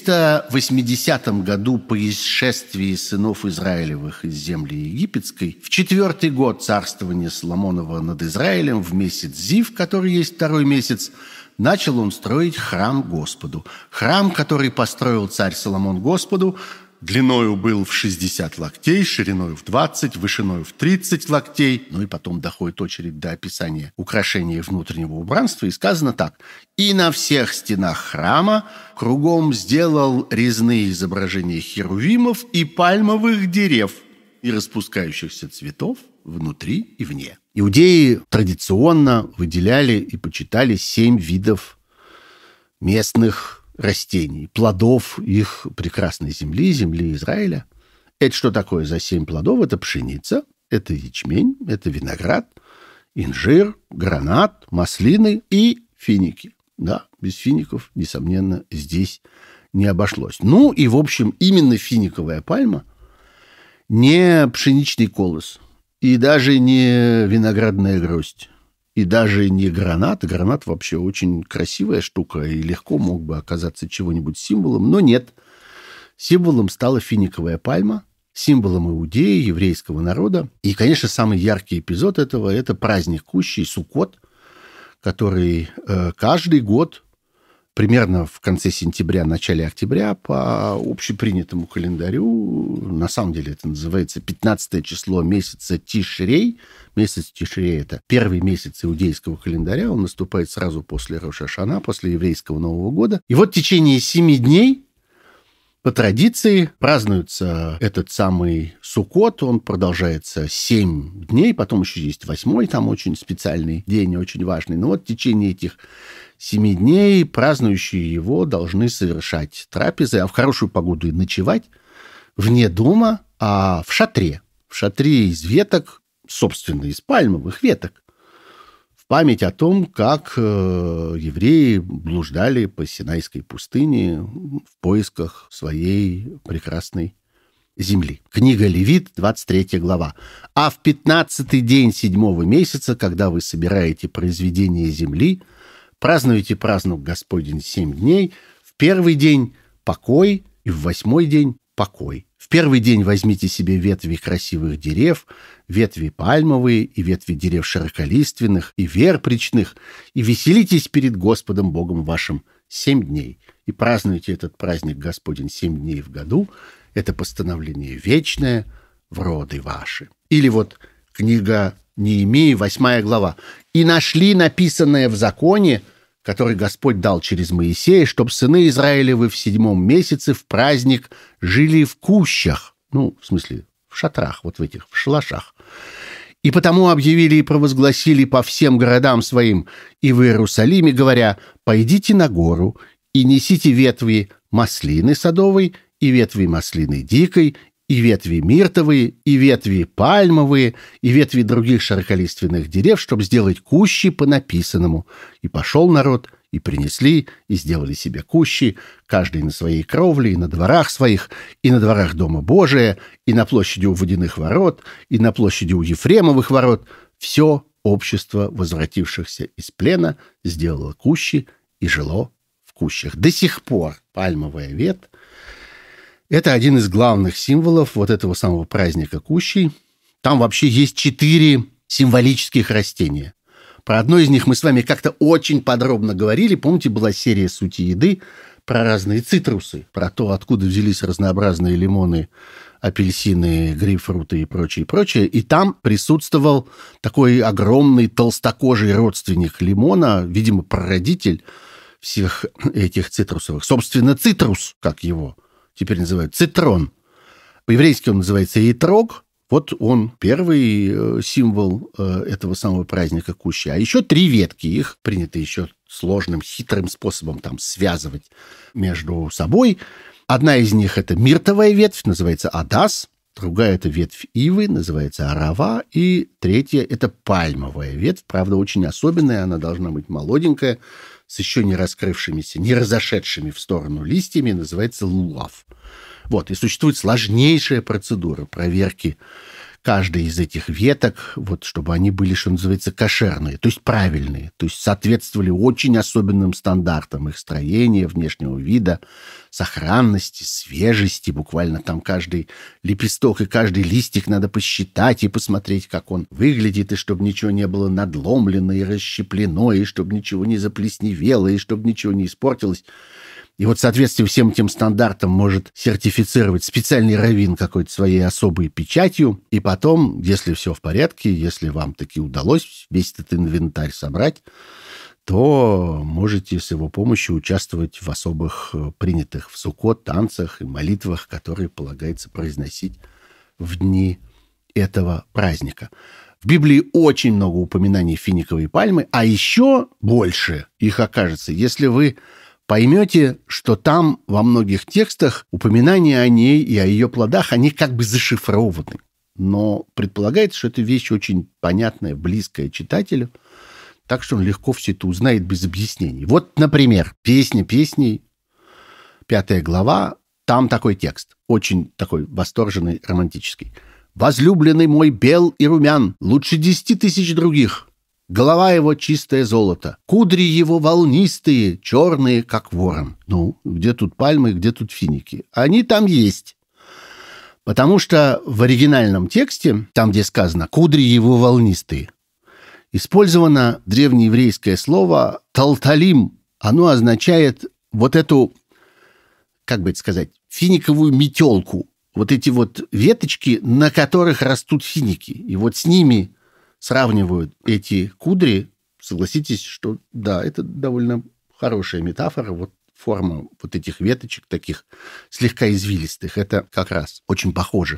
480 году по исшествии сынов Израилевых из земли египетской, в 4-й год царствования Соломонова над Израилем, в месяц Зив, который есть 2-й месяц, начал он строить храм Господу. Храм, который построил царь Соломон Господу, длиною был в 60 локтей, шириною в 20, вышиною в 30 локтей. Ну и потом доходит очередь до описания украшения внутреннего убранства. И сказано так. «И на всех стенах храма кругом сделал резные изображения херувимов и пальмовых дерев и распускающихся цветов внутри и вне». Иудеи традиционно выделяли и почитали 7 видов местных растений, плодов их прекрасной земли, земли Израиля. Это что такое за 7 плодов? Это пшеница, это ячмень, это виноград, инжир, гранат, маслины и финики. Да, без фиников, несомненно, здесь не обошлось. Ну и, в общем, именно финиковая пальма, не пшеничный колос, и даже не виноградная гроздь, и даже не гранат. Гранат вообще очень красивая штука и легко мог бы оказаться чего-нибудь символом, но нет. Символом стала финиковая пальма, символом Иудеи, еврейского народа. И, конечно, самый яркий эпизод этого – это праздник Кущи, Суккот, который каждый год, примерно в конце сентября, начале октября, по общепринятому календарю, на самом деле это называется 15 число месяца Тишрей. Месяц Тишрей – это первый месяц иудейского календаря, он наступает сразу после Рош ха-Шана, после еврейского Нового года. И вот в течение 7 дней по традиции празднуется этот самый Суккот, он продолжается 7 дней, потом еще есть 8-й, там очень специальный день, очень важный. Но вот в течение этих 7 дней празднующие его должны совершать трапезы, а в хорошую погоду и ночевать вне дома, а в шатре. В шатре из веток, собственно, из пальмовых веток. В память о том, как евреи блуждали по Синайской пустыне в поисках своей прекрасной земли. Книга Левит, 23 глава. «А в 15-й день 7-го месяца, когда вы собираете произведение земли, празднуете праздник Господень 7 дней, в первый день покой и в 8-й день покой. В первый день возьмите себе ветви красивых дерев, ветви пальмовые и ветви дерев широколиственных и верпричных, и веселитесь перед Господом Богом вашим 7 дней. И празднуйте этот праздник Господень 7 дней в году. Это постановление вечное в роды ваши». Или вот книга Неемии, 8 глава. «И нашли написанное в законе, который Господь дал через Моисея, чтоб сыны Израилевы в 7-м месяце в праздник жили в кущах». Ну, в смысле, в шатрах, вот в этих, в шалашах. «И потому объявили и провозгласили по всем городам своим и в Иерусалиме, говоря: пойдите на гору и несите ветви маслины садовой, и ветви маслины дикой, и ветви миртовые, и ветви пальмовые, и ветви других широколиственных дерев, чтобы сделать кущи по написанному. И пошел народ, и принесли, и сделали себе кущи, каждый на своей кровле, и на дворах своих, и на дворах Дома Божия, и на площади у водяных ворот, и на площади у Ефремовых ворот. Все общество возвратившихся из плена сделало кущи и жило в кущах». До сих пор пальмовая ветвь — это один из главных символов вот этого самого праздника Кущей. Там вообще есть 4 символических растения. Про одно из них мы с вами как-то очень подробно говорили. Помните, была серия «Сути еды» про разные цитрусы, про то, откуда взялись разнообразные лимоны, апельсины, грейпфруты и прочее, прочее. И там присутствовал такой огромный толстокожий родственник лимона, видимо, прародитель всех этих цитрусовых. Собственно, цитрус, как его теперь называют, цитрон. По-еврейски он называется итрог. Вот он первый символ этого самого праздника Кущи. А еще 3 ветки. Их принято еще сложным, хитрым способом там связывать между собой. Одна из них — это миртовая ветвь, называется адас. Другая — это ветвь ивы, называется арава. И третья — это пальмовая ветвь. Правда, очень особенная. Она должна быть молоденькая, с еще не раскрывшимися, не разошедшими в сторону листьями, называется лулав. Вот, и существует сложнейшая процедура проверки каждой из этих веток, вот, чтобы они были, что называется, кошерные, то есть правильные, то есть соответствовали очень особенным стандартам их строения, внешнего вида, сохранности, свежести. Буквально там каждый лепесток и каждый листик надо посчитать и посмотреть, как он выглядит, и чтобы ничего не было надломлено и расщеплено, и чтобы ничего не заплесневело, и чтобы ничего не испортилось. И вот в соответствии всем этим стандартам может сертифицировать специальный раввин какой-то своей особой печатью. И потом, если все в порядке, если вам таки удалось весь этот инвентарь собрать, то можете с его помощью участвовать в особых принятых в Суккот танцах и молитвах, которые полагается произносить в дни этого праздника. В Библии очень много упоминаний финиковой пальмы, а еще больше их окажется, если вы поймете, что там во многих текстах упоминания о ней и о ее плодах, они как бы зашифрованы. Но предполагается, что эта вещь очень понятная, близкая читателю, так что он легко все это узнает без объяснений. Вот, например, «Песня песней», 5 глава, там такой текст, очень такой восторженный, романтический. «Возлюбленный мой бел и румян, лучше 10 тысяч других. Голова его чистое золото, кудри его волнистые, черные, как ворон». Ну, где тут пальмы, где тут финики? Они там есть. Потому что в оригинальном тексте, там, где сказано «кудри его волнистые», использовано древнееврейское слово «талталим». Оно означает вот эту, как бы это сказать, финиковую метелку. Вот эти вот веточки, на которых растут финики. И вот с ними сравнивают эти кудри. Согласитесь, что да, это довольно хорошая метафора. Вот форма вот этих веточек, таких слегка извилистых, это как раз очень похоже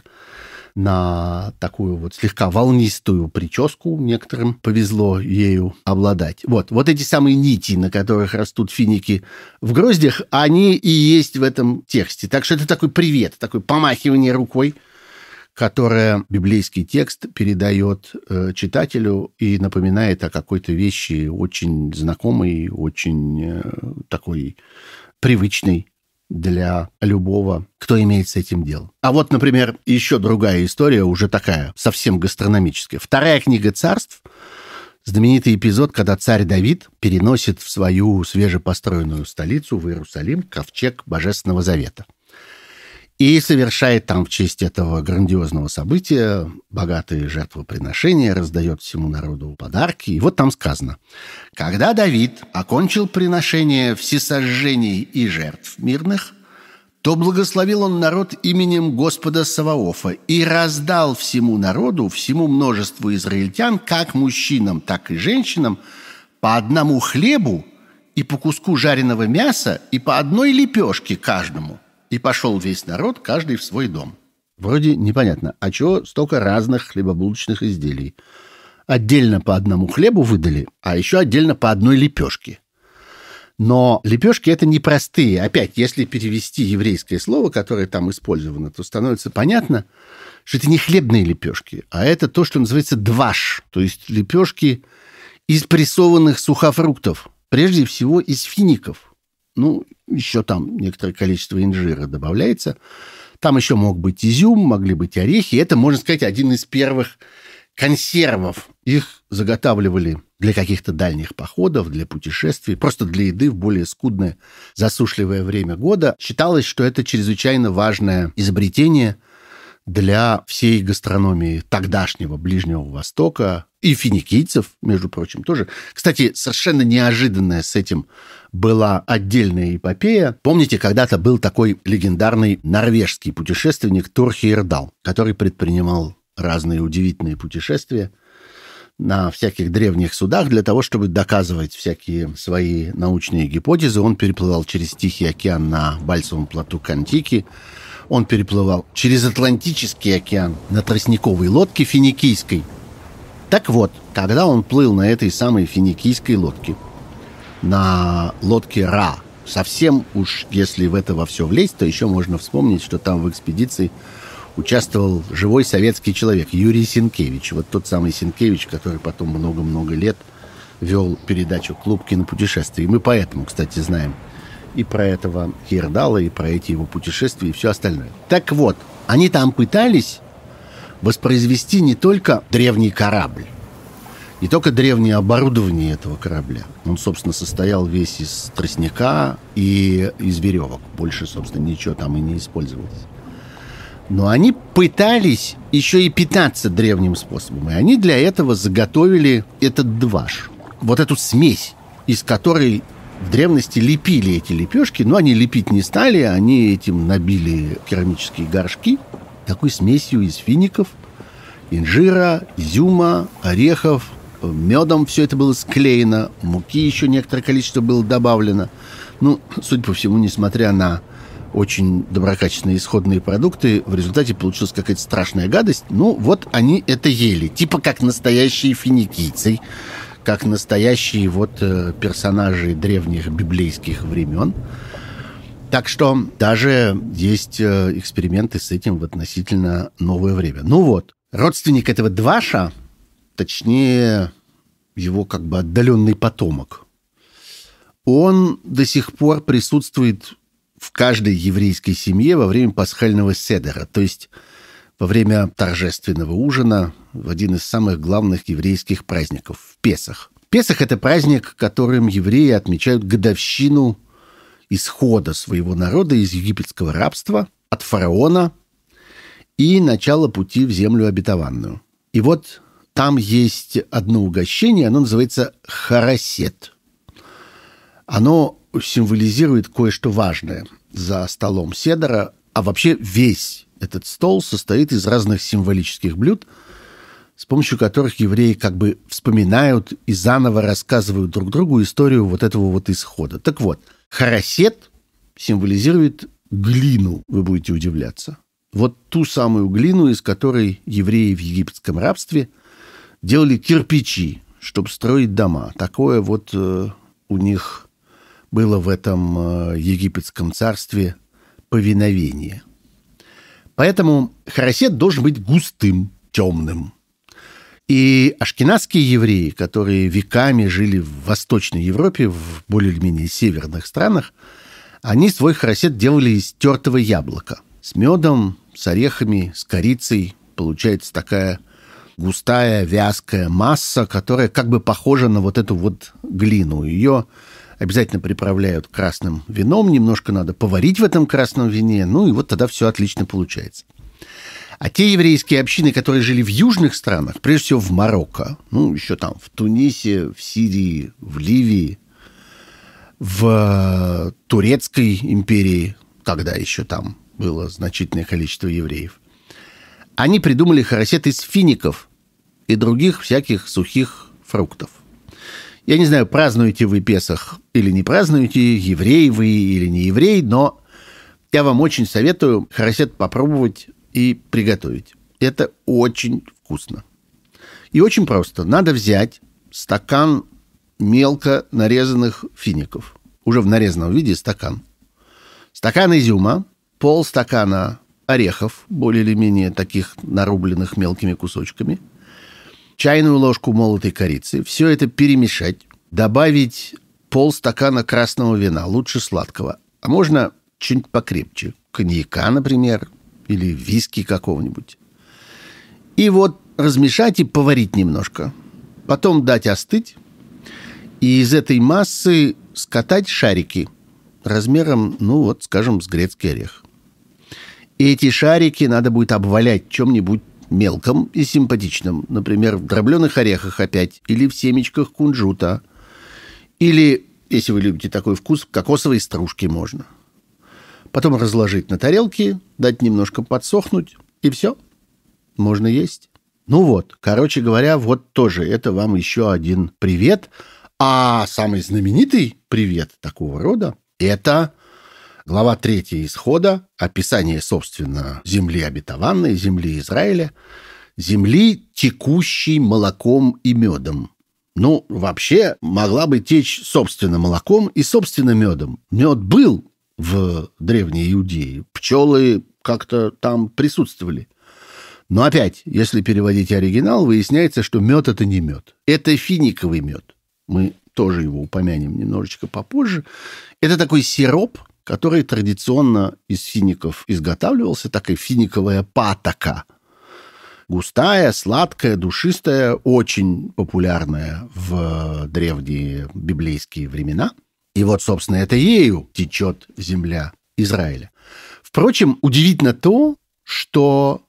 на такую вот слегка волнистую прическу. Некоторым повезло ею обладать. Вот эти самые нити, на которых растут финики в гроздях, они и есть в этом тексте. Так что это такой привет, такое помахивание рукой, которое библейский текст передает читателю и напоминает о какой-то вещи очень знакомой, очень такой привычной для любого, кто имеет с этим дело. А вот, например, еще другая история, уже такая, совсем гастрономическая. 2 книга Царств, знаменитый эпизод, когда царь Давид переносит в свою свежепостроенную столицу, в Иерусалим, ковчег Божественного Завета. И совершает там в честь этого грандиозного события богатые жертвоприношения, раздает всему народу подарки. И вот там сказано: «Когда Давид окончил приношение всесожжений и жертв мирных, то благословил он народ именем Господа Саваофа и раздал всему народу, всему множеству израильтян, как мужчинам, так и женщинам, по одному хлебу и по куску жареного мяса и по одной лепешке каждому. И пошел весь народ, каждый в свой дом». Вроде непонятно, а чего столько разных хлебобулочных изделий? Отдельно по одному хлебу выдали, а еще отдельно по одной лепешке. Но лепешки это непростые. Опять, если перевести еврейское слово, которое там использовано, то становится понятно, что это не хлебные лепешки, а это то, что называется дваш, то есть лепешки из прессованных сухофруктов, прежде всего из фиников. Ну, еще там некоторое количество инжира добавляется. Там еще мог быть изюм, могли быть орехи. Это, можно сказать, один из первых консервов. Их заготавливали для каких-то дальних походов, для путешествий, просто для еды в более скудное засушливое время года. Считалось, что это чрезвычайно важное изобретение для всей гастрономии тогдашнего Ближнего Востока и финикийцев, между прочим, тоже. Кстати, совершенно неожиданная с этим была отдельная эпопея. Помните, когда-то был такой легендарный норвежский путешественник Тур Хейердал, который предпринимал разные удивительные путешествия на всяких древних судах для того, чтобы доказывать всякие свои научные гипотезы. Он переплывал через Тихий океан на Бальсовом плоту Кон-Тики. Он переплывал через Атлантический океан на тростниковой лодке финикийской. Так вот, когда он плыл на этой самой финикийской лодке, на лодке Ра, совсем уж если в это во все влезть, то еще можно вспомнить, что там в экспедиции участвовал живой советский человек Юрий Сенкевич. Вот тот самый Сенкевич, который потом много-много лет вел передачу «Клуб кинопутешествий». И мы поэтому, кстати, знаем и про этого Хейердала, и про эти его путешествия, и все остальное. Так вот, они там пытались воспроизвести не только древний корабль, не только древнее оборудование этого корабля. Он, собственно, состоял весь из тростника и из веревок. Больше, собственно, ничего там и не использовалось. Но они пытались еще и питаться древним способом. И они для этого заготовили этот дваш. Вот эту смесь, из которой в древности лепили эти лепешки. Но они лепить не стали, они этим набили керамические горшки такой смесью из фиников, инжира, изюма, орехов, медом все это было склеено, муки еще некоторое количество было добавлено. Ну, судя по всему, несмотря на очень доброкачественные исходные продукты, в результате получилась какая-то страшная гадость. Ну, вот они это ели. Типа как настоящие финикийцы, как настоящие персонажи древних библейских времен. Так что даже есть эксперименты с этим в относительно новое время. Родственник этого Дваша, точнее, его как бы отдаленный потомок, он до сих пор присутствует в каждой еврейской семье во время пасхального седера, то есть во время торжественного ужина в один из самых главных еврейских праздников – в Песах. Песах – это праздник, которым евреи отмечают годовщину исхода своего народа из египетского рабства, от фараона и начала пути в землю обетованную. И там есть одно угощение, оно называется харасет. Оно символизирует кое-что важное за столом седера, а вообще весь этот стол состоит из разных символических блюд, с помощью которых евреи как бы вспоминают и заново рассказывают друг другу историю этого исхода. Так вот, харасет символизирует глину, вы будете удивляться. Ту самую глину, из которой евреи в египетском рабстве делали кирпичи, чтобы строить дома. Такое у них было в этом египетском царстве повиновение. Поэтому харасет должен быть густым, темным. И ашкеназские евреи, которые веками жили в Восточной Европе, в более или менее северных странах, они свой харасет делали из тертого яблока. С медом, с орехами, с корицей. Получается такая густая, вязкая масса, которая как бы похожа на эту глину. Ее обязательно приправляют красным вином, немножко надо поварить в этом красном вине, тогда все отлично получается. А те еврейские общины, которые жили в южных странах, прежде всего в Марокко, еще там в Тунисе, в Сирии, в Ливии, в Турецкой империи, когда еще там было значительное количество евреев, они придумали харасет из фиников и других всяких сухих фруктов. Я не знаю, празднуете вы Песах или не празднуете, еврей вы или не еврей, но я вам очень советую харасет попробовать и приготовить. Это очень вкусно. И очень просто. Надо взять стакан мелко нарезанных фиников. Уже в нарезанном виде стакан. Стакан изюма, полстакана орехов, более или менее таких нарубленных мелкими кусочками, чайную ложку молотой корицы, все это перемешать, добавить полстакана красного вина, лучше сладкого, а можно что-нибудь покрепче, коньяка, например, или виски какого-нибудь. И размешать и поварить немножко. Потом дать остыть, и из этой массы скатать шарики размером, скажем, с грецкий орех. И эти шарики надо будет обвалять чем-нибудь мелком и симпатичным. Например, в дробленых орехах опять, или в семечках кунжута, или, если вы любите такой вкус, в кокосовой стружке можно. Потом разложить на тарелке, дать немножко подсохнуть, и все. Можно есть. Короче говоря, тоже это вам еще один привет. А самый знаменитый привет такого рода – это глава 3 Исхода, описание, собственно, земли обетованной, земли Израиля, земли, текущей молоком и медом. Вообще, могла бы течь, собственно, молоком и, собственно, медом. Мед был в Древней Иудее. Пчелы как-то там присутствовали. Но опять, если переводить оригинал, выясняется, что мед – это не мед. Это финиковый мед. Мы тоже его упомянем немножечко попозже. Это такой сироп, который традиционно из фиников изготавливался, такая финиковая патока. Густая, сладкая, душистая, очень популярная в древние библейские времена. И собственно, это ею течет земля Израиля. Впрочем, удивительно то, что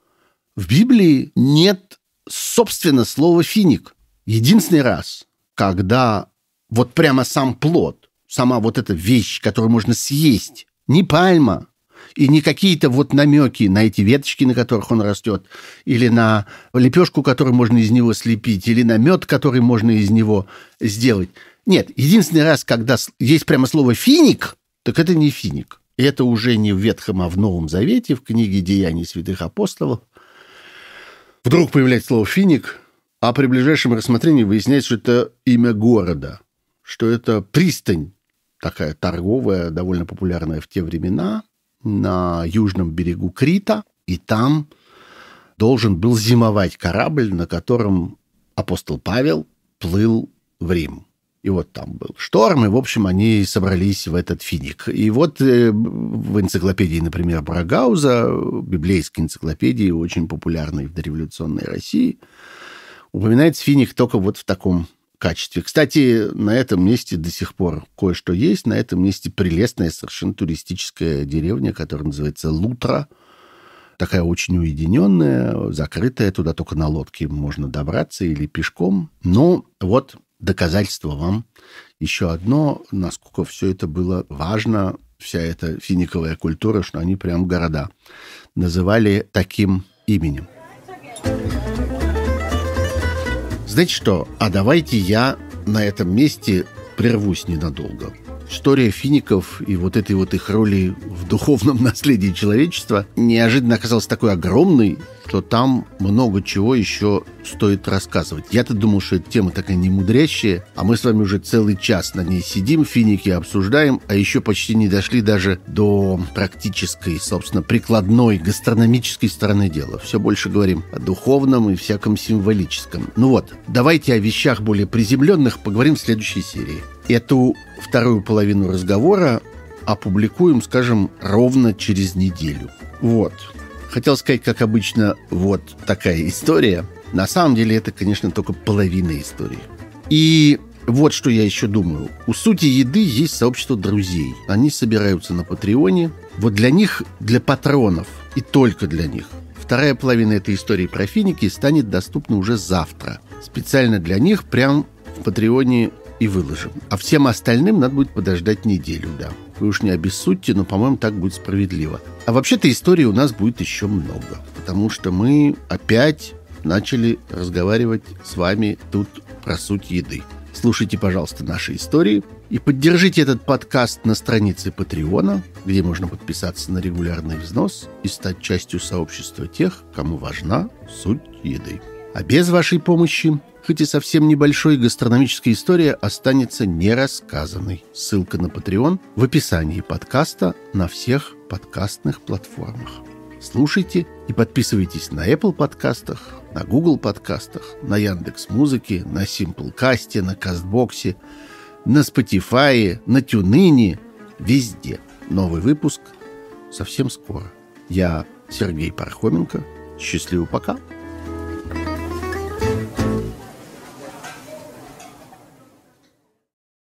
в Библии нет, собственно, слова «финик». Единственный раз, когда прямо сам плод, сама эта вещь, которую можно съесть, не пальма и не какие-то намеки на эти веточки, на которых он растет, или на лепешку, которую можно из него слепить, или на мед, который можно из него сделать. Нет, единственный раз, когда есть прямо слово «финик», так это не финик. Это уже не в Ветхом, а в Новом Завете, в книге «Деяний святых апостолов». Вдруг появляется слово «финик», А при ближайшем рассмотрении выясняется, что это имя города, что это пристань, такая торговая, довольно популярная в те времена, на южном берегу Крита. И там должен был зимовать корабль, на котором апостол Павел плыл в Рим. И вот там был шторм, и, в общем, они собрались в этот Финик. И вот в энциклопедии, например, Брагауза, библейской энциклопедии, очень популярной в дореволюционной России, упоминается Финик только вот в таком качестве. Кстати, на этом месте до сих пор кое-что есть. На этом месте прелестная совершенно туристическая деревня, которая называется Лутра. Такая очень уединенная, закрытая. Туда только на лодке можно добраться или пешком. Но вот доказательство вам еще одно, насколько все это было важно, вся эта финиковая культура, что они прям города называли таким именем. Знаете что? А давайте я на этом месте прервусь ненадолго. История фиников и вот этой вот их роли в духовном наследии человечества неожиданно оказалась такой огромной, что там много чего еще стоит рассказывать. Я-то думал, что эта тема такая немудрящая, а мы с вами уже целый час на ней сидим, финики обсуждаем, а еще почти не дошли даже до практической, собственно, прикладной, гастрономической стороны дела. Все больше говорим о духовном и всяком символическом. Ну вот, давайте о вещах более приземленных поговорим в следующей серии. Эту вторую половину разговора опубликуем, скажем, ровно через неделю. Вот. Хотел сказать, как обычно, вот такая история. На самом деле это, конечно, только половина истории. И вот что я еще думаю. У «Сути еды» есть сообщество друзей. Они собираются на Патреоне. Вот для них, для патронов, и только для них, вторая половина этой истории про финики станет доступна уже завтра. Специально для них прям в Патреоне и выложим. А всем остальным надо будет подождать неделю, да. Вы уж не обессудьте, но, по-моему, так будет справедливо. А вообще-то истории у нас будет еще много, потому что мы опять начали разговаривать с вами тут про суть еды. Слушайте, пожалуйста, наши истории и поддержите этот подкаст на странице Патреона, где можно подписаться на регулярный взнос и стать частью сообщества тех, кому важна суть еды. А без вашей помощи, хоть и совсем небольшой, гастрономическая история останется нерассказанной. Ссылка на Patreon в описании подкаста на всех подкастных платформах. Слушайте и подписывайтесь на Apple подкастах, на Google подкастах, на Яндекс.Музыке, на Simplecast, на Кастбоксе, на Spotify, на TuneIn, везде. Новый выпуск совсем скоро. Я Сергей Пархоменко. Счастливо, пока.